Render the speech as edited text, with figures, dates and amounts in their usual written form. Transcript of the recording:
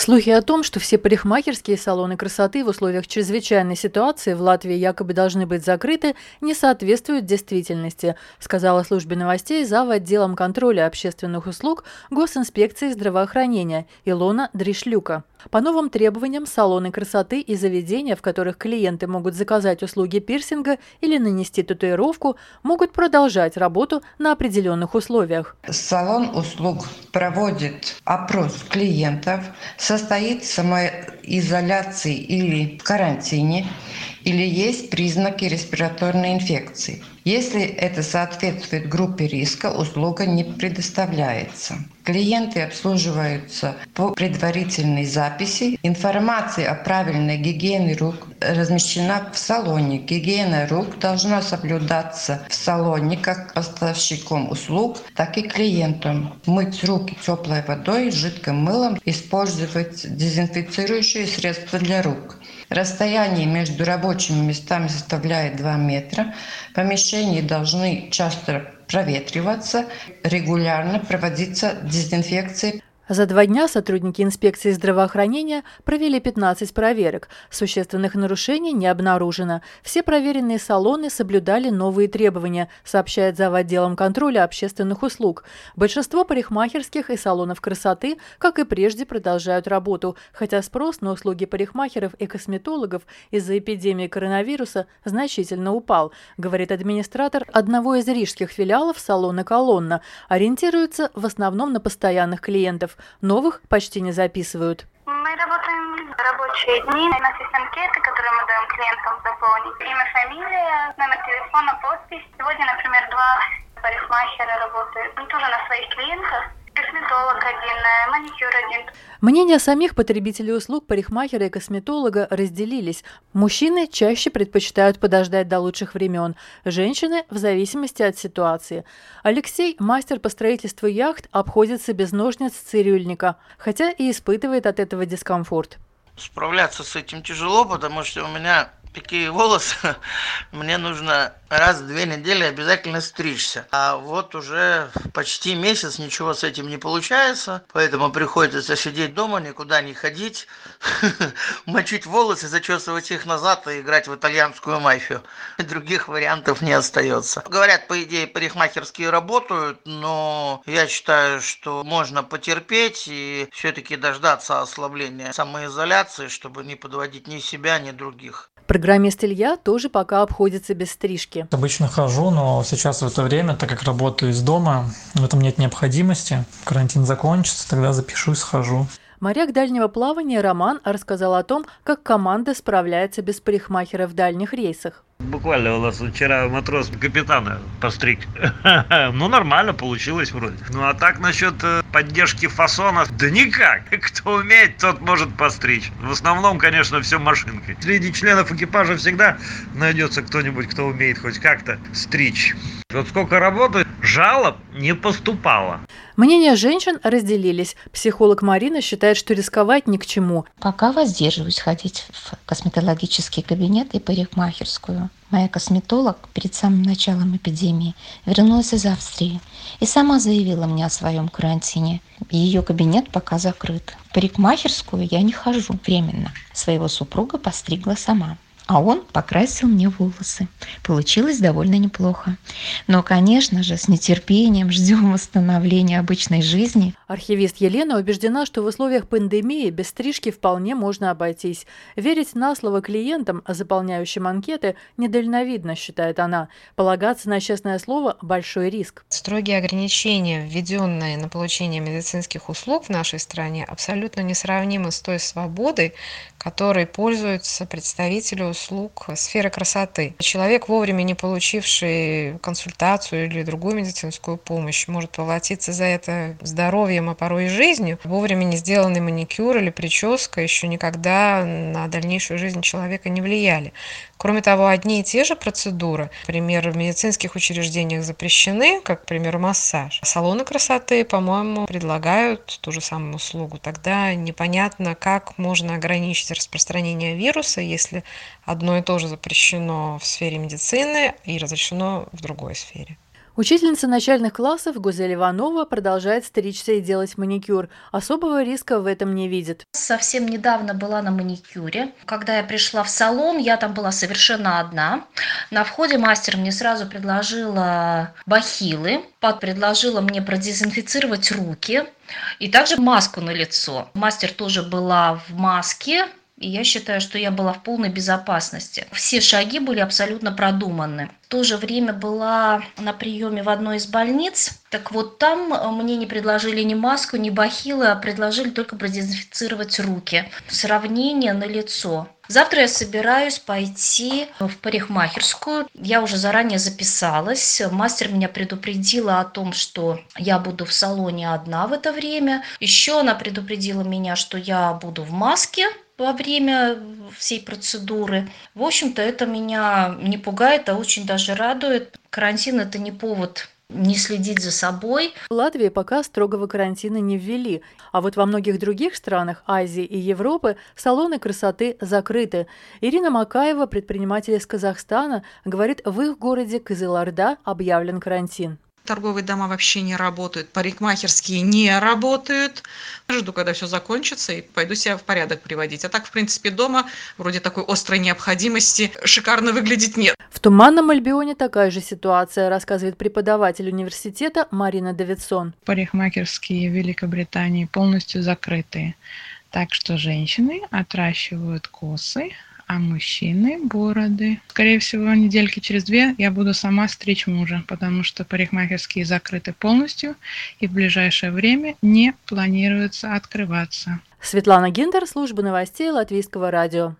Слухи о том, что все парикмахерские салоны красоты в условиях чрезвычайной ситуации в Латвии якобы должны быть закрыты, не соответствуют действительности, сказала службе новостей зав. Отделом контроля общественных услуг Госинспекции здравоохранения Илона Дришлюка. По новым требованиям, салоны красоты и заведения, в которых клиенты могут заказать услуги пирсинга или нанести татуировку, могут продолжать работу на определенных условиях. Салон услуг проводит опрос клиентов, состоит в самоизоляции или в карантине, или есть признаки респираторной инфекции. Если это соответствует группе риска, услуга не предоставляется. Клиенты обслуживаются по предварительной записи. Информация о правильной гигиене рук размещена в салоне. Гигиена рук должна соблюдаться в салоне как поставщиком услуг, так и клиентам. Мыть руки теплой водой, жидким мылом, использовать дезинфицирующие средства для рук. Расстояние между рабочими местами составляет 2 метра. Помещения должны часто проветриваться, регулярно проводиться дезинфекция. За 2 дня сотрудники инспекции здравоохранения провели 15 проверок. Существенных нарушений не обнаружено. Все проверенные салоны соблюдали новые требования, сообщает зав. Отделом контроля общественных услуг. Большинство парикмахерских и салонов красоты, как и прежде, продолжают работу, хотя спрос на услуги парикмахеров и косметологов из-за эпидемии коронавируса значительно упал, говорит администратор одного из рижских филиалов салона «Колонна». Ориентируется в основном на постоянных клиентов. Новых почти не записывают. Мы работаем в рабочие дни. У нас есть анкеты, которые мы даем клиентам заполнить. Имя, фамилия, номер телефона, подпись. Сегодня, например, 2 парикмахера работают. Тоже на своих клиентах. Косметолог один, маникюр один. Мнения самих потребителей услуг парикмахера и косметолога разделились. Мужчины чаще предпочитают подождать до лучших времен, женщины – в зависимости от ситуации. Алексей, мастер по строительству яхт, обходится без ножниц цирюльника, хотя и испытывает от этого дискомфорт. Справляться с этим тяжело, потому что у меня такие волосы, мне нужно раз в 2 недели обязательно стричься. А вот уже почти месяц ничего с этим не получается, поэтому приходится сидеть дома, никуда не ходить, мочить волосы, зачесывать их назад и играть в итальянскую мафию. Других вариантов не остается. Говорят, по идее, парикмахерские работают, но я считаю, что можно потерпеть и все-таки дождаться ослабления самоизоляции, чтобы не подводить ни себя, ни других. Программист Илья тоже пока обходится без стрижки. Обычно хожу, но сейчас в это время, так как работаю из дома, в этом нет необходимости. Карантин закончится, тогда запишусь, схожу. Моряк дальнего плавания Роман рассказал о том, как команда справляется без парикмахера в дальних рейсах. Буквально у нас вчера матрос капитана постриг. Ну, нормально получилось вроде. Ну, а так насчет поддержки фасона, да никак. Кто умеет, тот может постричь. В основном, конечно, все машинкой. Среди членов экипажа всегда найдется кто-нибудь, кто умеет хоть как-то стричь. Вот сколько работы, жалоб не поступало. Мнения женщин разделились. Психолог Марина считает, что рисковать ни к чему. Пока воздерживаюсь ходить в косметологический кабинет и парикмахерскую. Моя косметолог перед самым началом эпидемии вернулась из Австрии и сама заявила мне о своем карантине. Ее кабинет пока закрыт. В парикмахерскую я не хожу временно. Своего супруга постригла сама. А он покрасил мне волосы. Получилось довольно неплохо. Но, конечно же, с нетерпением ждем восстановления обычной жизни. Архивист Елена убеждена, что в условиях пандемии без стрижки вполне можно обойтись. Верить на слово клиентам, заполняющим анкеты, недальновидно, считает она. Полагаться на честное слово – большой риск. Строгие ограничения, введенные на получение медицинских услуг в нашей стране, абсолютно несравнимы с той свободой, которой пользуются представители услуг сферы красоты. Человек, вовремя не получивший консультацию или другую медицинскую помощь, может поплатиться за это здоровьем, а порой и жизнью. Вовремя не сделанный маникюр или прическа еще никогда на дальнейшую жизнь человека не влияли. Кроме того, одни и те же процедуры, например, в медицинских учреждениях запрещены, как, к примеру, массаж. Салоны красоты, по-моему, предлагают ту же самую услугу. Тогда непонятно, как можно ограничить распространение вируса, если одно и то же запрещено в сфере медицины и разрешено в другой сфере. Учительница начальных классов Гузель Иванова продолжает стричься и делать маникюр. Особого риска в этом не видит. Совсем недавно была на маникюре. Когда я пришла в салон, я там была совершенно одна. На входе мастер мне сразу предложила бахилы, предложила мне продезинфицировать руки и также маску на лицо. Мастер тоже была в маске. И я считаю, что я была в полной безопасности. Все шаги были абсолютно продуманы. В то же время была на приеме в одной из больниц. Так вот, там мне не предложили ни маску, ни бахилы, а предложили только продезинфицировать руки. Сравнение на лицо. Завтра я собираюсь пойти в парикмахерскую. Я уже заранее записалась. Мастер меня предупредила о том, что я буду в салоне одна в это время. Еще она предупредила меня, что я буду в маске во время всей процедуры. В общем-то, это меня не пугает, а очень даже радует. Карантин – это не повод не следить за собой. В Латвии пока строгого карантина не ввели, а вот во многих других странах Азии и Европы салоны красоты закрыты. Ирина Макаева, предприниматель из Казахстана, говорит, в их городе Кызылорда объявлен карантин. Торговые дома вообще не работают, парикмахерские не работают. Жду, когда все закончится, и пойду себя в порядок приводить. А так, в принципе, дома вроде такой острой необходимости шикарно выглядеть нет. В Туманном Альбионе такая же ситуация, рассказывает преподаватель университета Марина Давидсон. Парикмахерские в Великобритании полностью закрытые. Так что женщины отращивают косы, а мужчины – бороды. Скорее всего, недельки через 2 я буду сама стричь мужа, потому что парикмахерские закрыты полностью и в ближайшее время не планируется открываться. Светлана Гиндер, служба новостей Латвийского радио.